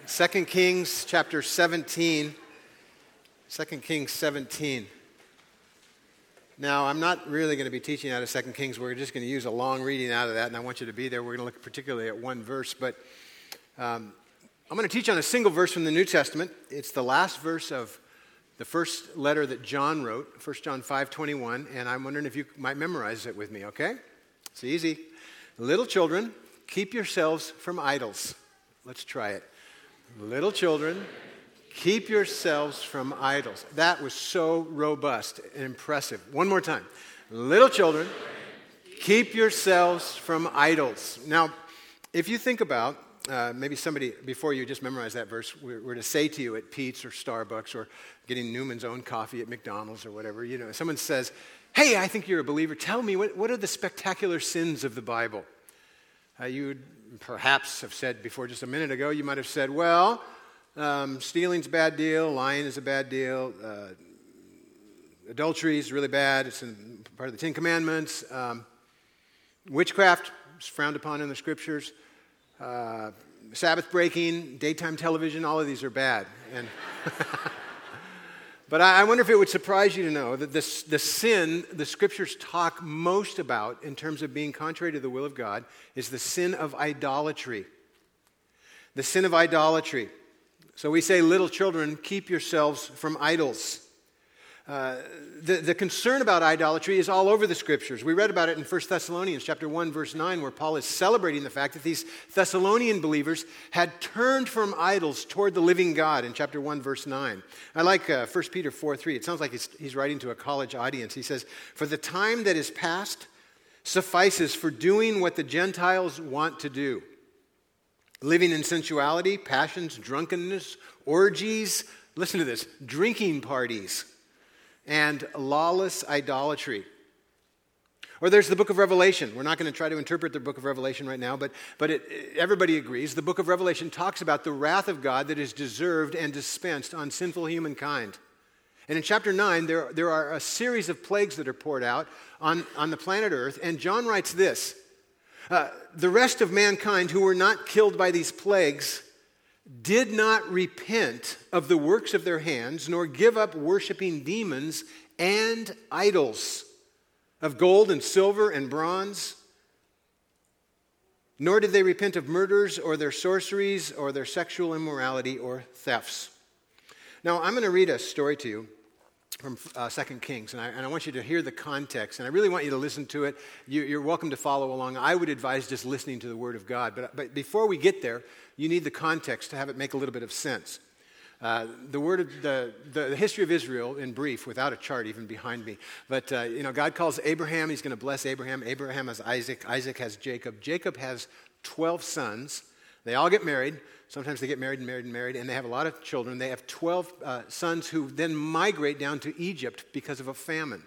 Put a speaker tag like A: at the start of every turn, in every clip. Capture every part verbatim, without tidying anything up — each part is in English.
A: Second Kings chapter seventeen. Second Kings seventeen. Now, I'm not really going to be teaching out of Second Kings. We're just going to use a long reading out of that, and I want you to be there. We're going to look particularly at one verse, but um, I'm going to teach on a single verse from the New Testament. It's the last verse of the first letter that John wrote, First John five twenty-one, and I'm wondering if you might memorize it with me, okay? It's easy. Little children, keep yourselves from idols. Let's try it. Little children, keep yourselves from idols. That was so robust and impressive. One more time. Little children, keep yourselves from idols. Now, if you think about, uh, maybe somebody, before you just memorize that verse, were, were to say to you at Pete's or Starbucks or getting Newman's Own coffee at McDonald's or whatever, you know, someone says, hey, I think you're a believer. Tell me, what, what are the spectacular sins of the Bible? Uh, you would perhaps have said before just a minute ago, you might have said, well, um, stealing's a bad deal, lying is a bad deal, uh, adultery is really bad, it's in, part of the Ten Commandments, um, witchcraft is frowned upon in the Scriptures, uh, Sabbath breaking, daytime television, all of these are bad. And But I wonder if it would surprise you to know that this, the sin the Scriptures talk most about in terms of being contrary to the will of God is the sin of idolatry. The sin of idolatry. So we say, little children, keep yourselves from idols. Uh, the, the concern about idolatry is all over the Scriptures. We read about it in First Thessalonians chapter one, verse nine, where Paul is celebrating the fact that these Thessalonian believers had turned from idols toward the living God in chapter one, verse nine. I like uh, First Peter four, three. It sounds like he's, he's writing to a college audience. He says, for the time that is past suffices for doing what the Gentiles want to do. Living in sensuality, passions, drunkenness, orgies, listen to this, drinking parties, and lawless idolatry. Or there's the book of Revelation. We're not going to try to interpret the book of Revelation right now, but, but it, everybody agrees. The book of Revelation talks about the wrath of God that is deserved and dispensed on sinful humankind. And in chapter nine, there, there are a series of plagues that are poured out on, on the planet Earth, and John writes this, uh, the rest of mankind who were not killed by these plagues did not repent of the works of their hands, nor give up worshiping demons and idols of gold and silver and bronze. Nor did they repent of murders or their sorceries or their sexual immorality or thefts. Now, I'm going to read a story to you from uh, Second Kings, and I, and I want you to hear the context, and I really want you to listen to it. You, you're welcome to follow along. I would advise just listening to the Word of God, but, but before we get there, you need the context to have it make a little bit of sense. Uh, the word of the, the history of Israel in brief, without a chart even behind me. But uh, you know, God calls Abraham. He's going to bless Abraham. Abraham has Isaac. Isaac has Jacob. Jacob has twelve sons. They all get married. Sometimes they get married and married and married, and they have a lot of children. They have twelve uh, sons who then migrate down to Egypt because of a famine.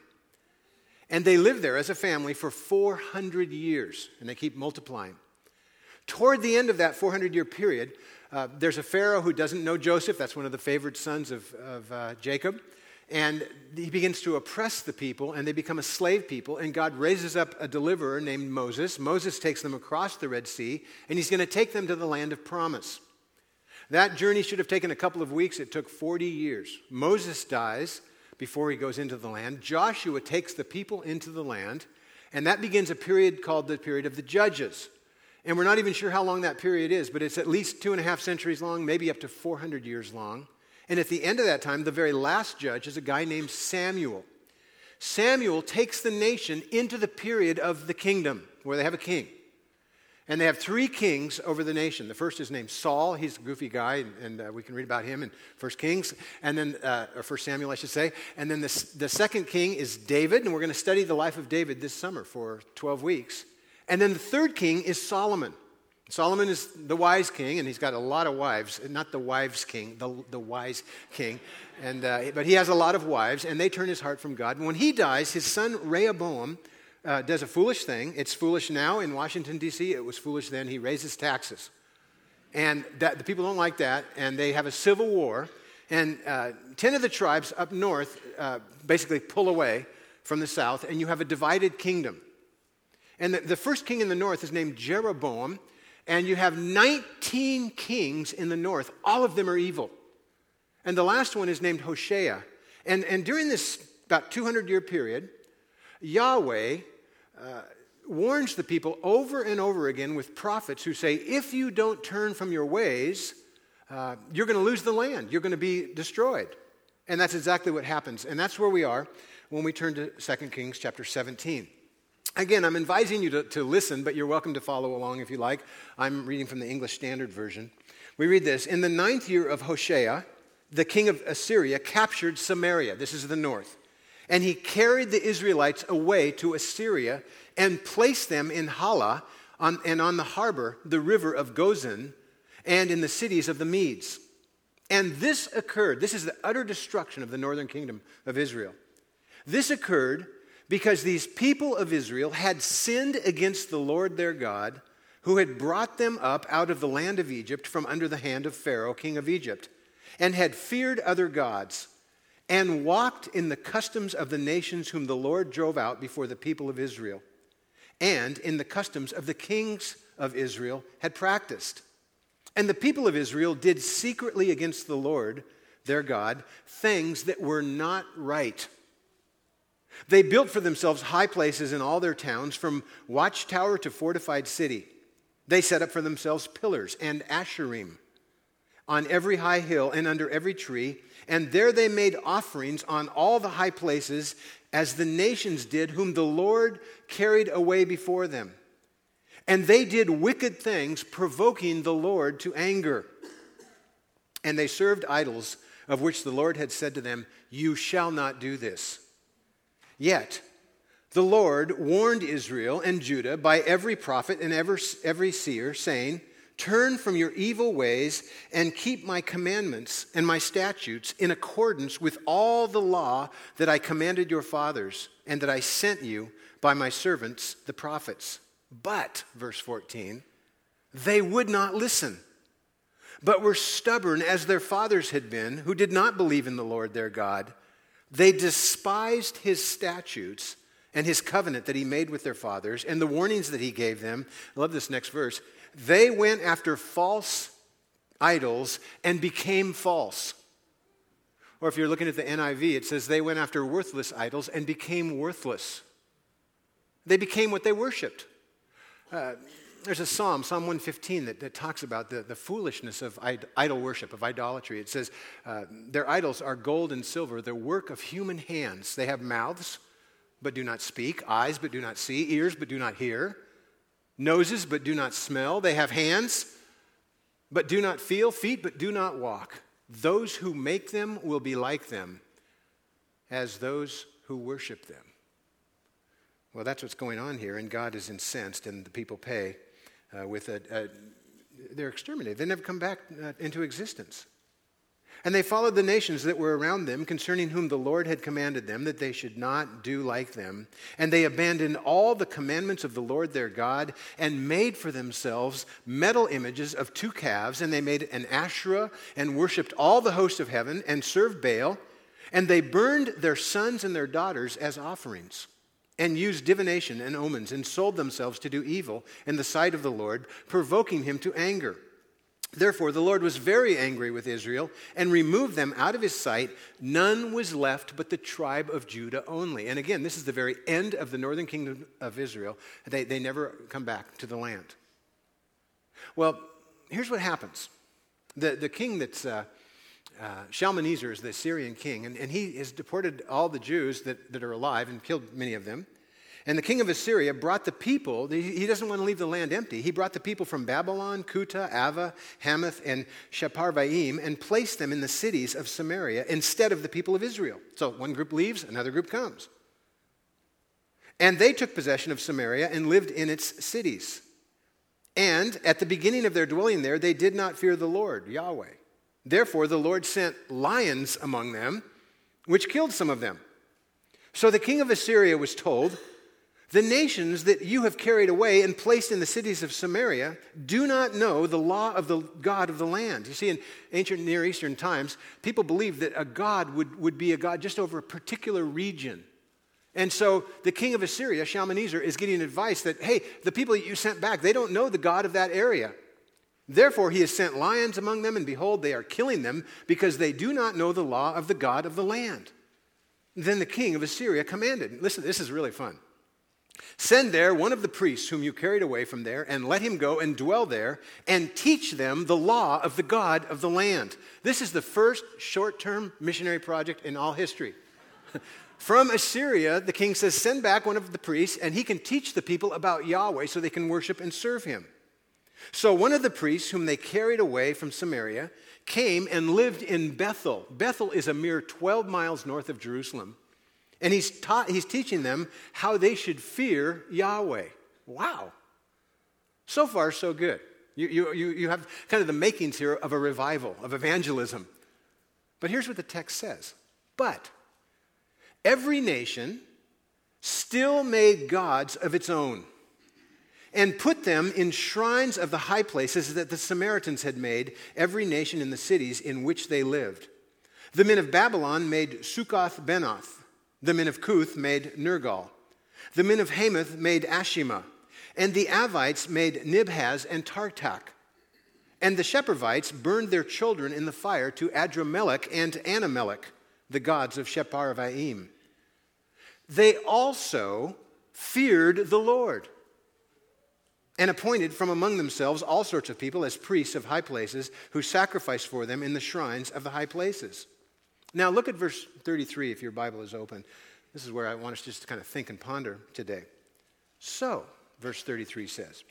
A: And they live there as a family for four hundred years, and they keep multiplying. Toward the end of that four hundred year period, uh, there's a Pharaoh who doesn't know Joseph. That's one of the favored sons of, of uh, Jacob. And he begins to oppress the people, and they become a slave people. And God raises up a deliverer named Moses. Moses takes them across the Red Sea, and he's going to take them to the land of promise. That journey should have taken a couple of weeks. It took forty years. Moses dies before he goes into the land. Joshua takes the people into the land, and that begins a period called the period of the Judges. And we're not even sure how long that period is, but it's at least two and a half centuries long, maybe up to four hundred years long. And at the end of that time, the very last judge is a guy named Samuel. Samuel takes the nation into the period of the kingdom, where they have a king. And they have three kings over the nation. The first is named Saul. He's a goofy guy, and, and uh, we can read about him in First Kings, and then uh, or First Samuel, I should say. And then the, the second king is David, and we're going to study the life of David this summer for twelve weeks. And then the third king is Solomon. Solomon is the wise king, and he's got a lot of wives. Not the wives king, the, the wise king. And uh, but he has a lot of wives, and they turn his heart from God. And when he dies, his son Rehoboam uh, does a foolish thing. It's foolish now in Washington, D C It was foolish then. He raises taxes. And that, the people don't like that, and they have a civil war. And uh, ten of the tribes up north uh, basically pull away from the south, and you have a divided kingdom. And the, the first king in the north is named Jeroboam, and you have nineteen thirteen kings in the north. All of them are evil. And the last one is named Hoshea. And, and during this about two hundred year period, Yahweh uh, warns the people over and over again with prophets who say, if you don't turn from your ways, uh, you're going to lose the land. You're going to be destroyed. And that's exactly what happens. And that's where we are when we turn to Second Kings chapter seventeen. Again, I'm advising you to, to listen, but you're welcome to follow along if you like. I'm reading from the English Standard Version. We read this: in the ninth year of Hoshea, the king of Assyria captured Samaria. This is the north. And he carried the Israelites away to Assyria and placed them in Hala on, and on the harbor, the river of Gozan, and in the cities of the Medes. And this occurred, this is the utter destruction of the northern kingdom of Israel. This occurred because these people of Israel had sinned against the Lord their God, who had brought them up out of the land of Egypt from under the hand of Pharaoh, king of Egypt, and had feared other gods, and walked in the customs of the nations whom the Lord drove out before the people of Israel, and in the customs of the kings of Israel had practiced. And the people of Israel did secretly against the Lord their God things that were not right. They built for themselves high places in all their towns, from watchtower to fortified city. They set up for themselves pillars and asherim on every high hill and under every tree, and there they made offerings on all the high places, as the nations did, whom the Lord carried away before them. And they did wicked things, provoking the Lord to anger. And they served idols, of which the Lord had said to them, you shall not do this. Yet the Lord warned Israel and Judah by every prophet and every, every seer, saying, turn from your evil ways and keep my commandments and my statutes in accordance with all the law that I commanded your fathers and that I sent you by my servants, the prophets. But, verse fourteen, they would not listen, but were stubborn as their fathers had been, who did not believe in the Lord their God. They despised his statutes and his covenant that he made with their fathers and the warnings that he gave them. I love this next verse. They went after false idols and became false. Or if you're looking at the N I V, it says they went after worthless idols and became worthless. They became what they worshiped. Uh, there's a psalm, Psalm one fifteen, that, that talks about the, the foolishness of id- idol worship, of idolatry. It says, uh, their idols are gold and silver, the work of human hands. They have mouths, but do not speak, eyes, but do not see, ears, but do not hear, noses, but do not smell. They have hands, but do not feel, feet, but do not walk. Those who make them will be like them, as those who worship them. Well, that's what's going on here, and God is incensed, and the people pay uh, with a, a, they're exterminated. They never come back uh, into existence. And they followed the nations that were around them, concerning whom the Lord had commanded them that they should not do like them. And they abandoned all the commandments of the Lord their God and made for themselves metal images of two calves. And they made an Asherah and worshipped all the host of heaven and served Baal. And they burned their sons and their daughters as offerings, and used divination and omens, and sold themselves to do evil in the sight of the Lord, provoking him to anger. Therefore, the Lord was very angry with Israel and removed them out of his sight. None was left but the tribe of Judah only. And again, this is the very end of the northern kingdom of Israel. They, they never come back to the land. Well, here's what happens. The, the king that's... Uh, Uh, Shalmaneser is the Assyrian king, and, and he has deported all the Jews that, that are alive and killed many of them. And the king of Assyria brought the people, he, he doesn't want to leave the land empty. He brought the people from Babylon, Kuta, Ava, Hamath, and Shepharvaim, and placed them in the cities of Samaria instead of the people of Israel. So one group leaves, another group comes. And they took possession of Samaria and lived in its cities. And at the beginning of their dwelling there, they did not fear the Lord, Yahweh. Therefore, the Lord sent lions among them, which killed some of them. So the king of Assyria was told, the nations that you have carried away and placed in the cities of Samaria do not know the law of the God of the land. You see, in ancient Near Eastern times, people believed that a god would, would be a god just over a particular region. And so the king of Assyria, Shalmaneser, is getting advice that, hey, the people that you sent back, they don't know the God of that area. Therefore he has sent lions among them, and behold, they are killing them, because they do not know the law of the God of the land. Then the king of Assyria commanded, listen, this is really fun. Send there one of the priests whom you carried away from there, and let him go and dwell there, and teach them the law of the God of the land. This is the first short-term missionary project in all history. From Assyria, the king says, send back one of the priests, and he can teach the people about Yahweh so they can worship and serve him. So one of the priests whom they carried away from Samaria came and lived in Bethel. Bethel is a mere twelve miles north of Jerusalem. And he's taught, he's teaching them how they should fear Yahweh. Wow. So far, so good. You, you, you, you have kind of the makings here of a revival, of evangelism. But here's what the text says. But every nation still made gods of its own, and put them in shrines of the high places that the Samaritans had made, every nation in the cities in which they lived. The men of Babylon made Succoth-Benoth. The men of Cuth made Nergal. The men of Hamath made Ashima. And the Avites made Nibhaz and Tartak. And the Shephervites burned their children in the fire to Adramelech and Anamelech, the gods of Shepharvaim. They also feared the Lord, and appointed from among themselves all sorts of people as priests of high places, who sacrificed for them in the shrines of the high places. Now look at verse thirty-three if your Bible is open. This is where I want us just to kind of think and ponder today. So, verse thirty-three says,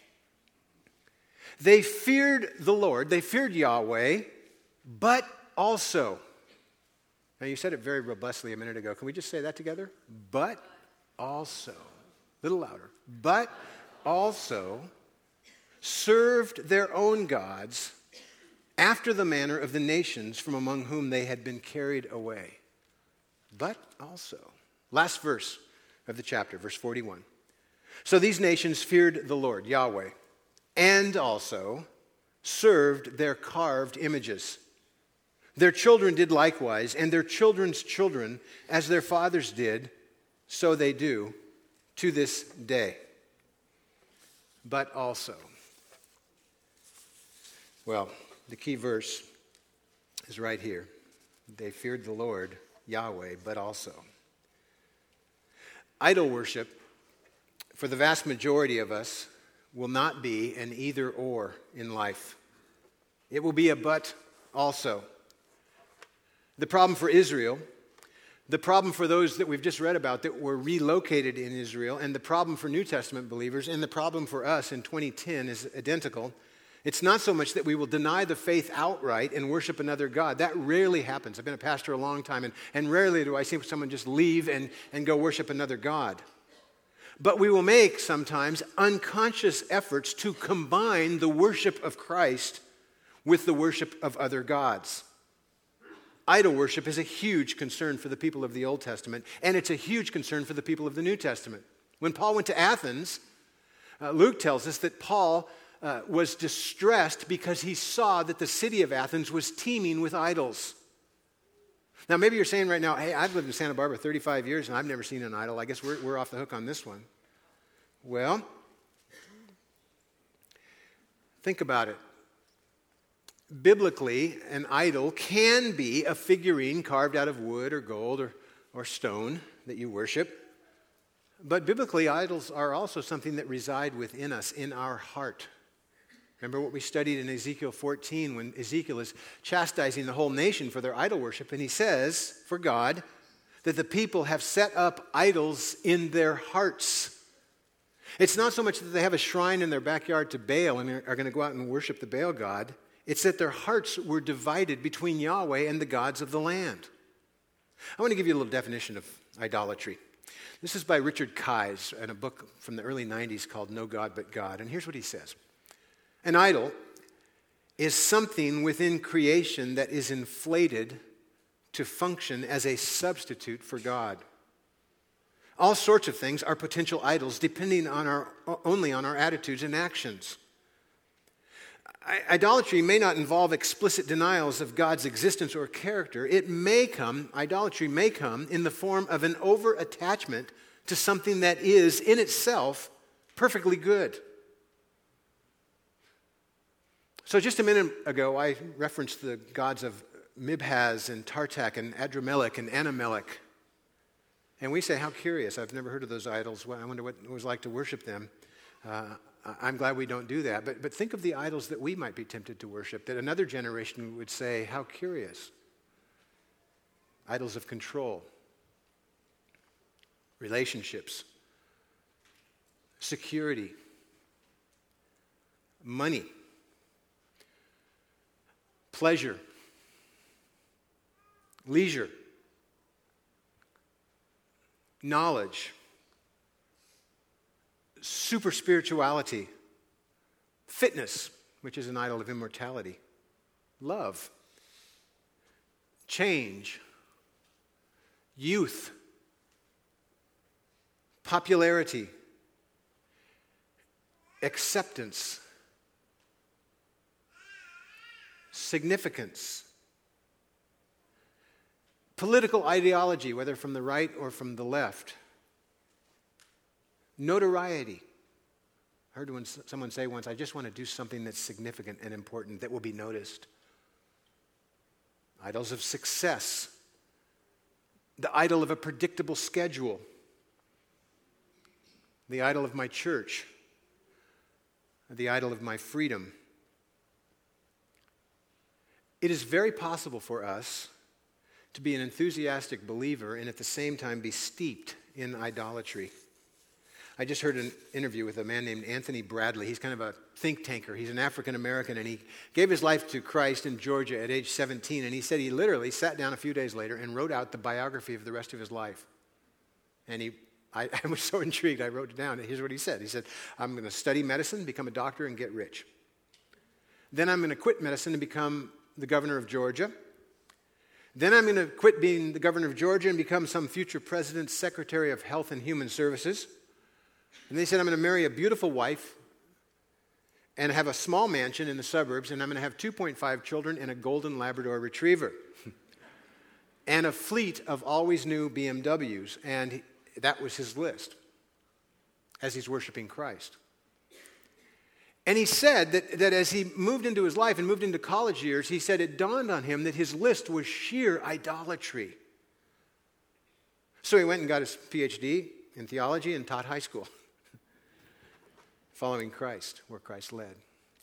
A: they feared the Lord, they feared Yahweh, but also. Now you said it very robustly a minute ago. Can we just say that together? But also. A little louder. But also served their own gods after the manner of the nations from among whom they had been carried away. But also. Last verse of the chapter, verse forty-one. So these nations feared the Lord, Yahweh, and also served their carved images. Their children did likewise, and their children's children, as their fathers did, so they do to this day. But also. Well, the key verse is right here. They feared the Lord, Yahweh, but also. Idol worship, for the vast majority of us, will not be an either or in life. It will be a but also. The problem for Israel, the problem for those that we've just read about that were relocated in Israel, and the problem for New Testament believers, and the problem for us in twenty ten is identical. It's not so much that we will deny the faith outright and worship another God. That rarely happens. I've been a pastor a long time, and, and rarely do I see someone just leave and, and go worship another God. But we will make sometimes unconscious efforts to combine the worship of Christ with the worship of other gods. Idol worship is a huge concern for the people of the Old Testament, and it's a huge concern for the people of the New Testament. When Paul went to Athens, uh, Luke tells us that Paul uh, was distressed because he saw that the city of Athens was teeming with idols. Now, maybe you're saying right now, hey, I've lived in Santa Barbara thirty-five years, and I've never seen an idol. I guess we're, we're off the hook on this one. Well, think about it. Biblically, an idol can be a figurine carved out of wood or gold or, or stone that you worship. But biblically, idols are also something that reside within us, in our heart. Remember what we studied in Ezekiel fourteen when Ezekiel is chastising the whole nation for their idol worship. And he says, for God, that the people have set up idols in their hearts. It's not so much that they have a shrine in their backyard to Baal and are going to go out and worship the Baal god. It's that their hearts were divided between Yahweh and the gods of the land. I want to give you a little definition of idolatry. This is by Richard Kais in a book from the early nineties called No God But God. And here's what he says. An idol is something within creation that is inflated to function as a substitute for God. All sorts of things are potential idols depending on our, only on our attitudes and actions. Idolatry may not involve explicit denials of God's existence or character. It may come, idolatry may come in the form of an over-attachment to something that is in itself perfectly good. So just a minute ago, I referenced the gods of Mibhaz and Tartak and Adramelech and Anamelech. And we say, how curious. I've never heard of those idols. Well, I wonder what it was like to worship them. Uh, I'm glad we don't do that. But, but think of the idols that we might be tempted to worship, that another generation would say, how curious. Idols of control, relationships, security, money, pleasure, leisure, knowledge, super spirituality, fitness, which is an idol of immortality, love, change, youth, popularity, acceptance, significance, political ideology, whether from the right or from the left, notoriety. I heard one, someone say once, I just want to do something that's significant and important that will be noticed. Idols of success, the idol of a predictable schedule, the idol of my church, the idol of my freedom. It is very possible for us to be an enthusiastic believer and at the same time be steeped in idolatry. I just heard an interview with a man named Anthony Bradley. He's kind of a think tanker. He's an African American, and he gave his life to Christ in Georgia at age seventeen. And he said he literally sat down a few days later and wrote out the biography of the rest of his life. And he, I, I was so intrigued, I wrote it down. Here's what he said. He said, I'm going to study medicine, become a doctor, and get rich. Then I'm going to quit medicine and become the governor of Georgia. Then I'm going to quit being the governor of Georgia and become some future president's secretary of health and human services. And they said, I'm going to marry a beautiful wife and have a small mansion in the suburbs, and I'm going to have two point five children and a golden Labrador retriever and a fleet of always new B M Ws. And he, that was his list as he's worshiping Christ. And he said that, that as he moved into his life and moved into college years, he said it dawned on him that his list was sheer idolatry. So he went and got his P H D in theology and taught high school, following Christ, where Christ led.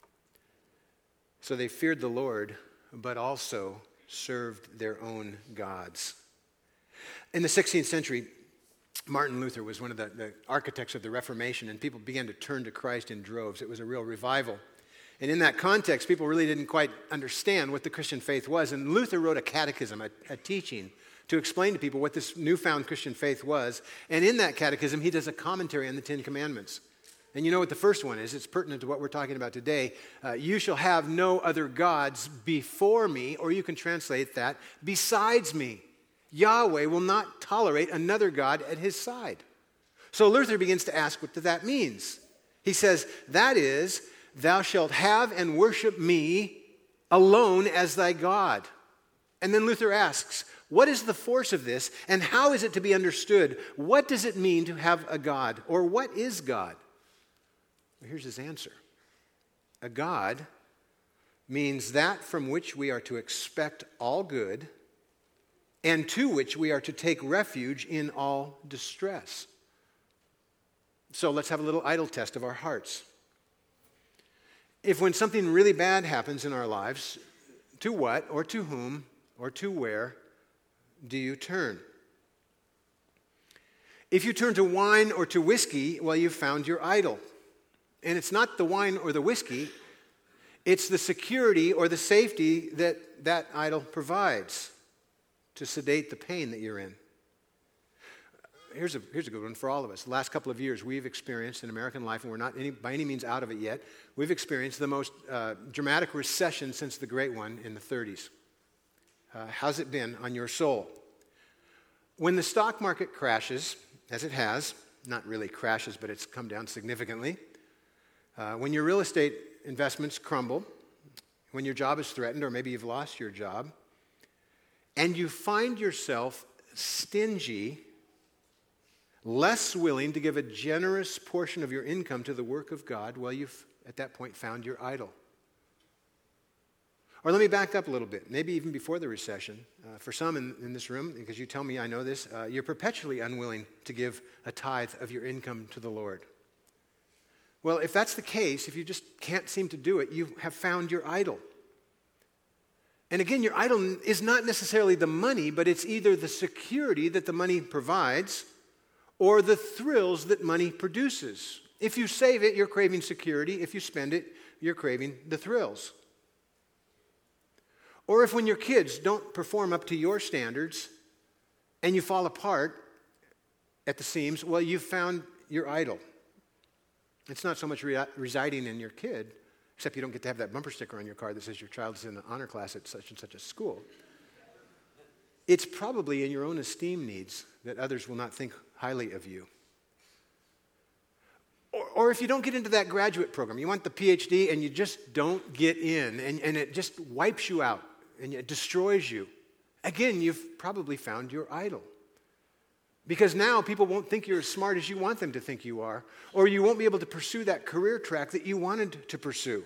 A: So they feared the Lord, but also served their own gods. In the sixteenth century, Martin Luther was one of the, the architects of the Reformation, and people began to turn to Christ in droves. It was a real revival. And in that context, people really didn't quite understand what the Christian faith was. And Luther wrote a catechism, a, a teaching, to explain to people what this newfound Christian faith was. And in that catechism, he does a commentary on the Ten Commandments. And you know what the first one is? It's pertinent to what we're talking about today. Uh, you shall have no other gods before me, or you can translate that, besides me. Yahweh will not tolerate another God at his side. So Luther begins to ask what that means. He says, that is, thou shalt have and worship me alone as thy God. And then Luther asks, what is the force of this, and how is it to be understood? What does it mean to have a God, or what is God? Well, here's his answer. A God means that from which we are to expect all good, and to which we are to take refuge in all distress. So let's have a little idol test of our hearts. If when something really bad happens in our lives, to what, or to whom, or to where do you turn? If you turn to wine or to whiskey, well, you've found your idol. And it's not the wine or the whiskey, it's the security or the safety that that idol provides to sedate the pain that you're in. Here's a, here's a good one for all of us. The last couple of years, we've experienced in American life, and we're not any, by any means out of it yet, we've experienced the most uh, dramatic recession since the great one in the thirties. Uh, how's it been on your soul? When the stock market crashes, as it has, not really crashes, but it's come down significantly, uh, when your real estate investments crumble, when your job is threatened, or maybe you've lost your job, and you find yourself stingy, less willing to give a generous portion of your income to the work of God, well, you've at that point found your idol. Or let me back up a little bit, maybe even before the recession. Uh, for some in, in this room, because you tell me I know this, uh, you're perpetually unwilling to give a tithe of your income to the Lord. Well, if that's the case, if you just can't seem to do it, you have found your idol. And again, your idol is not necessarily the money, but it's either the security that the money provides or the thrills that money produces. If you save it, you're craving security. If you spend it, you're craving the thrills. Or if when your kids don't perform up to your standards and you fall apart at the seams, well, you've found your idol. It's not so much re- residing in your kid, except you don't get to have that bumper sticker on your car that says your child is in an honor class at such and such a school. It's probably in your own esteem needs that others will not think highly of you. Or, or if you don't get into that graduate program, you want the P H D and you just don't get in, and, and it just wipes you out and it destroys you. Again, you've probably found your idol. Because now people won't think you're as smart as you want them to think you are, or you won't be able to pursue that career track that you wanted to pursue.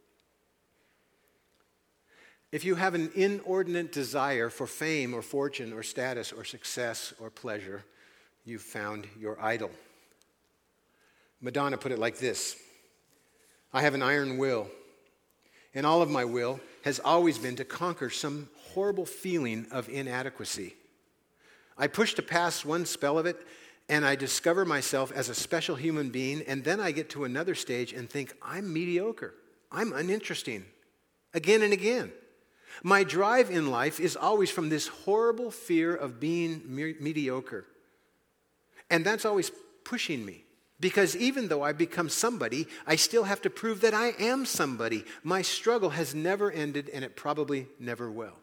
A: If you have an inordinate desire for fame or fortune or status or success or pleasure, you've found your idol. Madonna put it like this: I have an iron will, and all of my will has always been to conquer some horrible feeling of inadequacy. I push to pass one spell of it, and I discover myself as a special human being, and then I get to another stage and think, I'm mediocre. I'm uninteresting. Again and again. My drive in life is always from this horrible fear of being me- mediocre. And that's always pushing me. Because even though I become somebody, I still have to prove that I am somebody. My struggle has never ended, and it probably never will.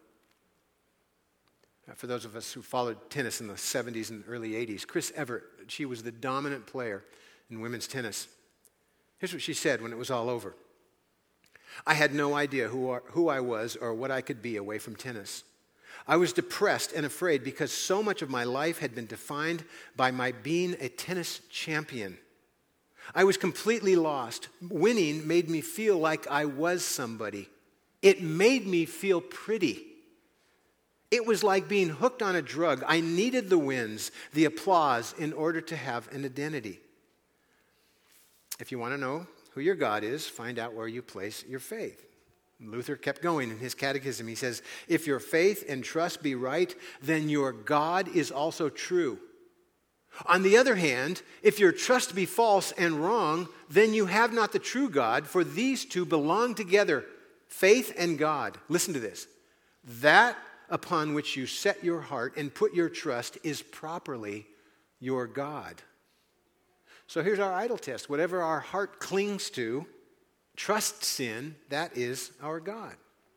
A: For those of us who followed tennis in the seventies and early eighties, Chris Evert, she was the dominant player in women's tennis. Here's what she said when it was all over. I had no idea who, are, who I was or what I could be away from tennis. I was depressed and afraid because so much of my life had been defined by my being a tennis champion. I was completely lost. Winning made me feel like I was somebody. It made me feel pretty. It was like being hooked on a drug. I needed the wins, the applause, in order to have an identity. If you want to know who your God is, find out where you place your faith. Luther kept going in his catechism. He says, if your faith and trust be right, then your God is also true. On the other hand, if your trust be false and wrong, then you have not the true God, for these two belong together, faith and God. Listen to this. That upon which you set your heart and put your trust is properly your God. So here's our idol test. Whatever our heart clings to, trusts in, that is our God.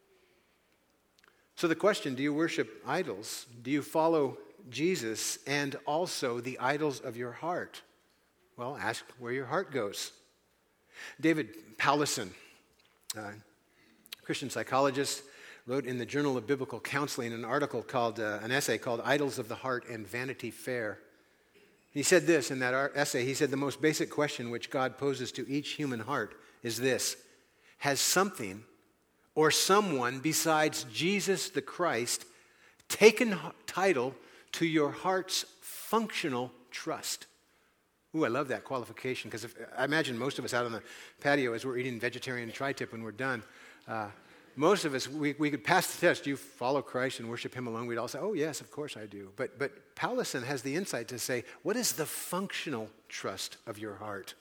A: So the question, do you worship idols? Do you follow Jesus and also the idols of your heart? Well, ask where your heart goes. David Powlison, uh, Christian psychologist, wrote in the Journal of Biblical Counseling an article called, uh, an essay called Idols of the Heart and Vanity Fair. He said this in that essay, he said, the most basic question which God poses to each human heart is this: has something or someone besides Jesus the Christ taken title to your heart's functional trust? Ooh, I love that qualification, because I imagine most of us out on the patio as we're eating vegetarian tri-tip when we're done, uh, most of us, we, we could pass the test. You follow Christ and worship him alone. We'd all say, oh, yes, of course I do. But, but Powlison has the insight to say, what is the functional trust of your heart?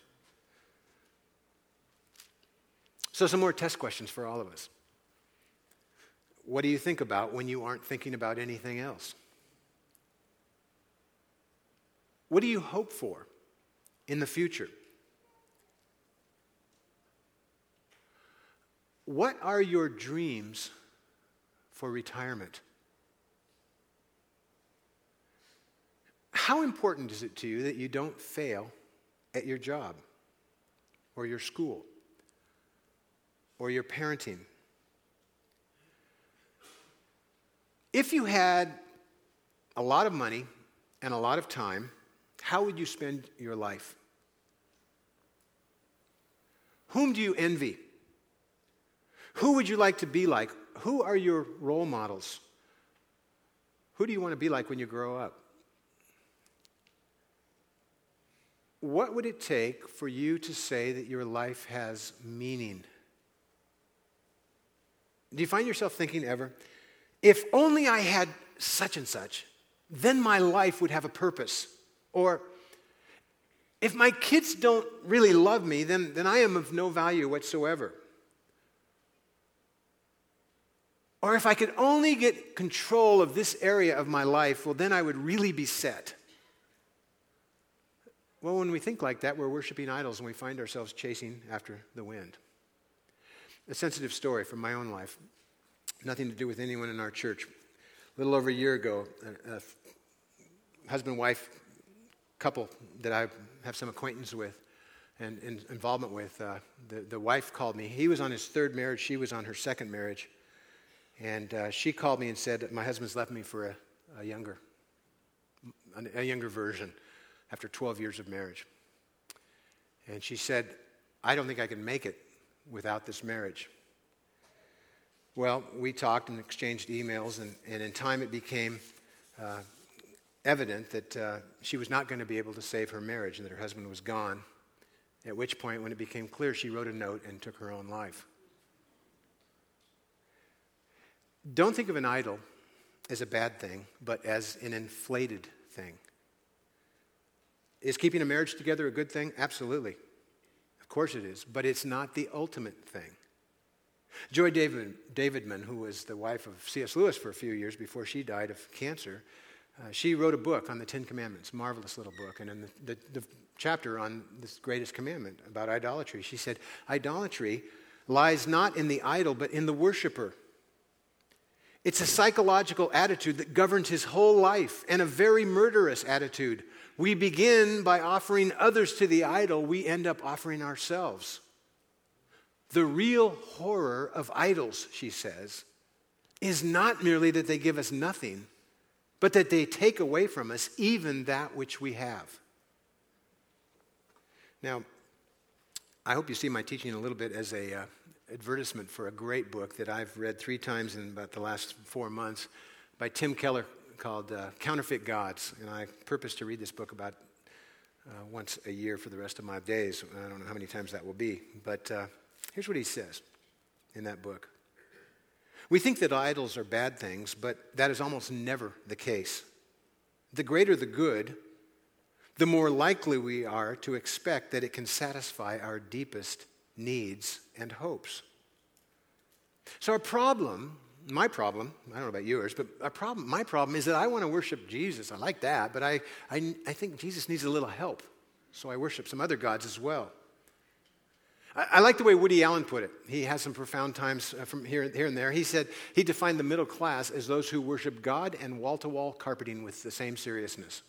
A: So some more test questions for all of us. What do you think about when you aren't thinking about anything else? What do you hope for in the future? What are your dreams for retirement? How important is it to you that you don't fail at your job or your school or your parenting? If you had a lot of money and a lot of time, how would you spend your life? Whom do you envy? Who would you like to be like? who are your role models? Who do you want to be like when you grow up? What would it take for you to say that your life has meaning? Do you find yourself thinking ever, if only I had such and such, then my life would have a purpose? Or, if my kids don't really love me, then, then I am of no value whatsoever. Or if I could only get control of this area of my life, well, then I would really be set. Well, when we think like that, we're worshiping idols and we find ourselves chasing after the wind. A sensitive story from my own life, nothing to do with anyone in our church. A little over a year ago, a, a husband-wife couple that I have some acquaintance with and, and involvement with, uh, the, the wife called me. He was on his third marriage. She was on her second marriage. And uh, she called me and said, my husband's left me for a, a younger, a younger version after twelve years of marriage. And she said, I don't think I can make it without this marriage. Well, we talked and exchanged emails, and, and in time it became uh, evident that uh, she was not going to be able to save her marriage and that her husband was gone, at which point, when it became clear, she wrote a note and took her own life. Don't think of an idol as a bad thing, but as an inflated thing. Is keeping a marriage together a good thing? Absolutely. Of course it is, but it's not the ultimate thing. Joy David, Davidman, who was the wife of C S Lewis for a few years before she died of cancer, uh, she wrote a book on the Ten Commandments, marvelous little book. And in the, the, the chapter on this greatest commandment about idolatry, she said, idolatry lies not in the idol, but in the worshiper. It's a psychological attitude that governs his whole life, and a very murderous attitude. We begin by offering others to the idol, we end up offering ourselves. The real horror of idols, she says, is not merely that they give us nothing, but that they take away from us even that which we have. Now, I hope you see my teaching a little bit as a uh, advertisement for a great book that I've read three times in about the last four months by Tim Keller called uh, Counterfeit Gods. And I purpose to read this book about uh, once a year for the rest of my days. I don't know how many times that will be. But uh, here's what he says in that book. We think that idols are bad things, but that is almost never the case. The greater the good, the more likely we are to expect that it can satisfy our deepest needs and hopes. So our problem, my problem, I don't know about yours, but our problem, my problem is that I want to worship Jesus. I like that, but I, I, I think Jesus needs a little help. So I worship some other gods as well. I, I like the way Woody Allen put it. He has some profound times from here, here and there. He said he defined the middle class as those who worship God and wall-to-wall carpeting with the same seriousness.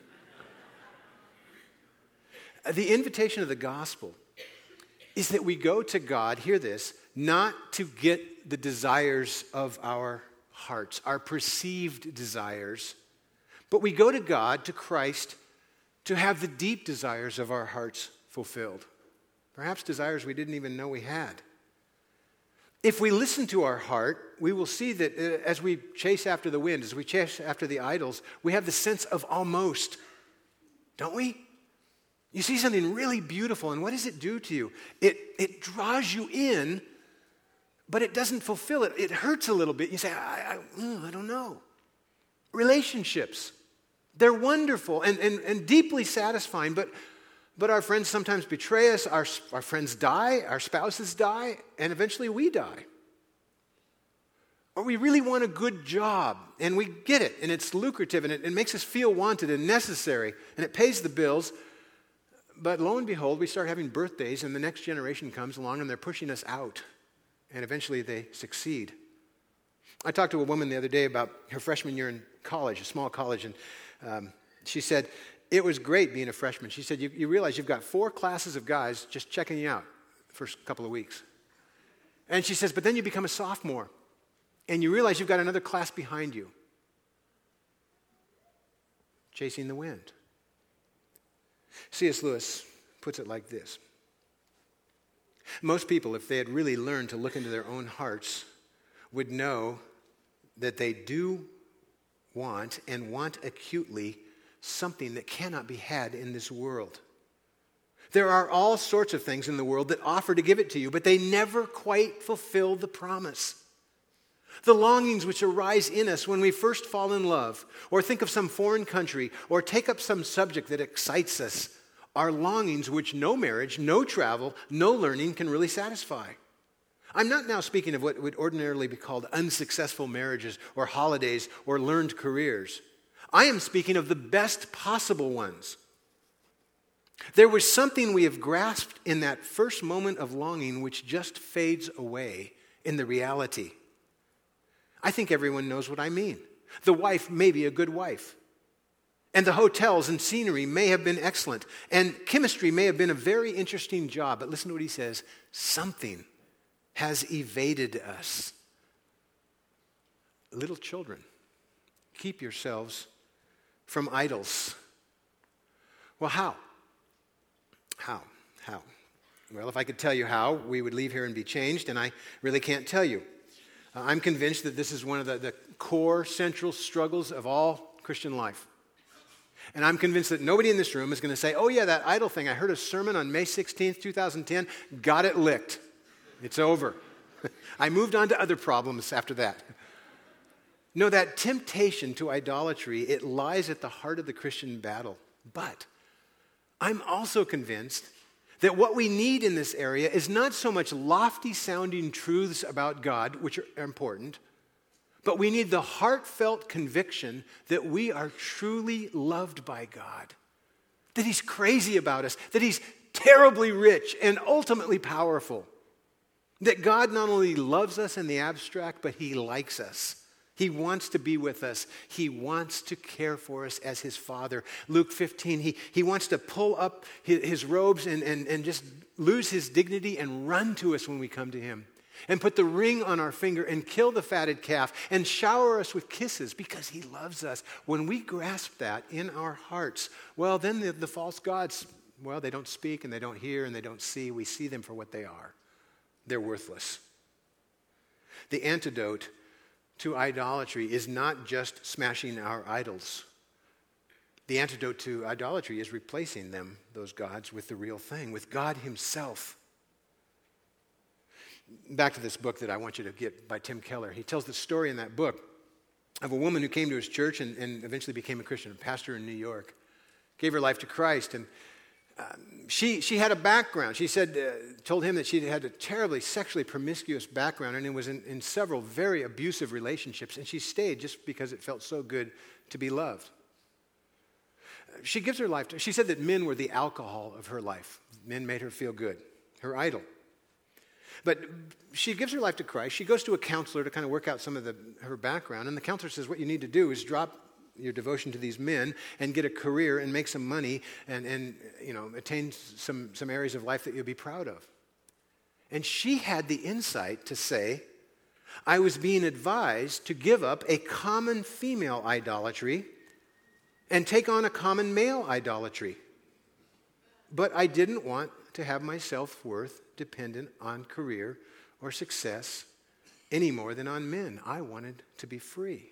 A: The invitation of the gospel is that we go to God, hear this, not to get the desires of our hearts, our perceived desires, but we go to God, to Christ, to have the deep desires of our hearts fulfilled. Perhaps desires we didn't even know we had. If we listen to our heart, we will see that uh, as we chase after the wind, as we chase after the idols, we have the sense of almost, don't we? You see something really beautiful, and what does it do to you? It, it draws you in, but it doesn't fulfill it. It hurts a little bit. You say, I, I, mm, I don't know. Relationships, they're wonderful and, and, and deeply satisfying, but, but our friends sometimes betray us. Our, our friends die, our spouses die, and eventually we die. Or we really want a good job, and we get it, and it's lucrative, and it, it makes us feel wanted and necessary, and it pays the bills. But lo and behold, we start having birthdays, and the next generation comes along, and they're pushing us out. And eventually they succeed. I talked to a woman the other day about her freshman year in college, a small college, and um, she said, it was great being a freshman. She said, you, you realize you've got four classes of guys just checking you out the first couple of weeks. And she says, but then you become a sophomore, and you realize you've got another class behind you. Chasing the wind. C S Lewis puts it like this. Most people, if they had really learned to look into their own hearts, would know that they do want and want acutely something that cannot be had in this world. There are all sorts of things in the world that offer to give it to you, but they never quite fulfill the promise. The longings which arise in us when we first fall in love, or think of some foreign country, or take up some subject that excites us, are longings which no marriage, no travel, no learning can really satisfy. I'm not now speaking of what would ordinarily be called unsuccessful marriages, or holidays, or learned careers. I am speaking of the best possible ones. There was something we have grasped in that first moment of longing which just fades away in the reality. I think everyone knows what I mean. The wife may be a good wife. And the hotels and scenery may have been excellent. And chemistry may have been a very interesting job. But listen to what he says. Something has evaded us. Little children, keep yourselves from idols. Well, how? How? How? Well, if I could tell you how, we would leave here and be changed, and I really can't tell you. Uh, I'm convinced that this is one of the, the core central struggles of all Christian life. And I'm convinced that nobody in this room is going to say, oh yeah, that idol thing, I heard a sermon on May sixteenth, twenty ten, got it licked. It's over. I moved on to other problems after that. No, that temptation to idolatry, it lies at the heart of the Christian battle. But I'm also convinced that what we need in this area is not so much lofty-sounding truths about God, which are important, but we need the heartfelt conviction that we are truly loved by God, that He's crazy about us, that He's terribly rich and ultimately powerful, that God not only loves us in the abstract, but He likes us. He wants to be with us. He wants to care for us as His Father. Luke fifteen, he, he wants to pull up his, his robes and, and, and just lose His dignity and run to us when we come to Him. And put the ring on our finger and kill the fatted calf and shower us with kisses because He loves us. When we grasp that in our hearts, well, then the, the false gods, well, they don't speak and they don't hear and they don't see. We see them for what they are. They're worthless. The antidote to idolatry is not just smashing our idols. The antidote to idolatry is replacing them, those gods, with the real thing, with God Himself. Back to this book that I want you to get by Tim Keller. He tells the story in that book of a woman who came to his church and, and eventually became a Christian, a pastor in New York, gave her life to Christ. And um, she she had a background. She said, uh, told him that she had a terribly sexually promiscuous background and it was in, in several very abusive relationships. And she stayed just because it felt so good to be loved. She gives her life to, she said that men were the alcohol of her life. Men made her feel good, her idol. But she gives her life to Christ. She goes to a counselor to kind of work out some of the, her background. And the counselor says, what you need to do is drop your devotion to these men and get a career and make some money and, and you know, attain some, some areas of life that you'll be proud of. And she had the insight to say, I was being advised to give up a common female idolatry and take on a common male idolatry. But I didn't want to have my self-worth dependent on career or success any more than on men. I wanted to be free.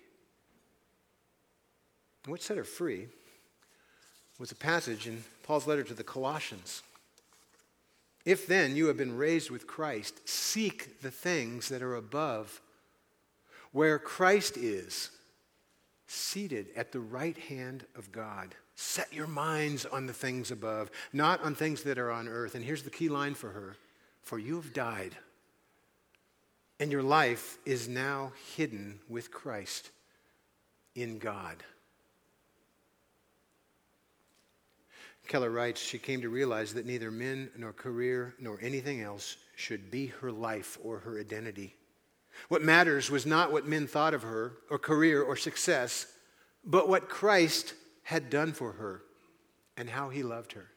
A: And what set her free was a passage in Paul's letter to the Colossians. If then you have been raised with Christ, seek the things that are above, where Christ is, seated at the right hand of God. Set your minds on the things above, not on things that are on earth. And here's the key line for her. For you have died, and your life is now hidden with Christ in God. Keller writes, she came to realize that neither men nor career nor anything else should be her life or her identity. What matters was not what men thought of her or career or success, but what Christ had done for her and how He loved her.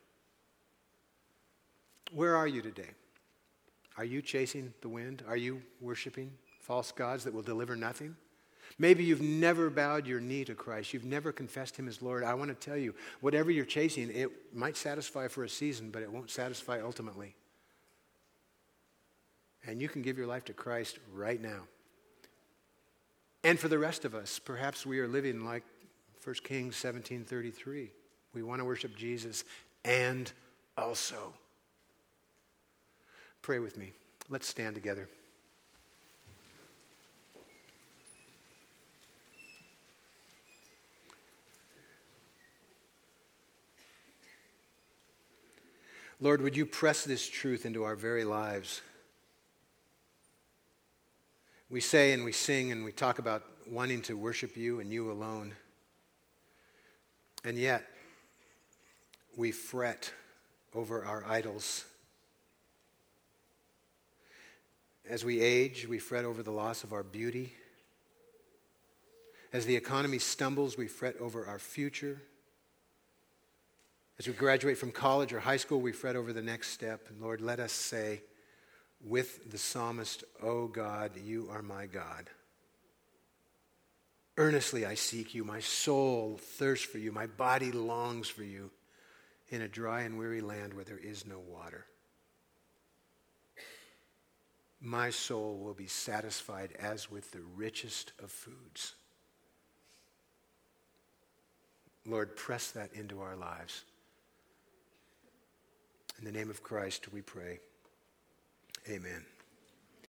A: Where are you today? Are you chasing the wind? Are you worshiping false gods that will deliver nothing? Maybe you've never bowed your knee to Christ. You've never confessed Him as Lord. I want to tell you, whatever you're chasing, it might satisfy for a season, but it won't satisfy ultimately. And you can give your life to Christ right now. And for the rest of us, perhaps we are living like First Kings seventeen thirty-three. We want to worship Jesus and also. Pray with me. Let's stand together. Lord, would you press this truth into our very lives? We say and we sing and we talk about wanting to worship you and you alone. And yet, we fret over our idols. As we age, we fret over the loss of our beauty. As the economy stumbles, we fret over our future. As we graduate from college or high school, we fret over the next step. And Lord, let us say with the psalmist, "O God, you are my God. Earnestly I seek you. My soul thirsts for you. My body longs for you in a dry and weary land where there is no water. My soul will be satisfied as with the richest of foods." Lord, press that into our lives. In the name of Christ we pray. Amen.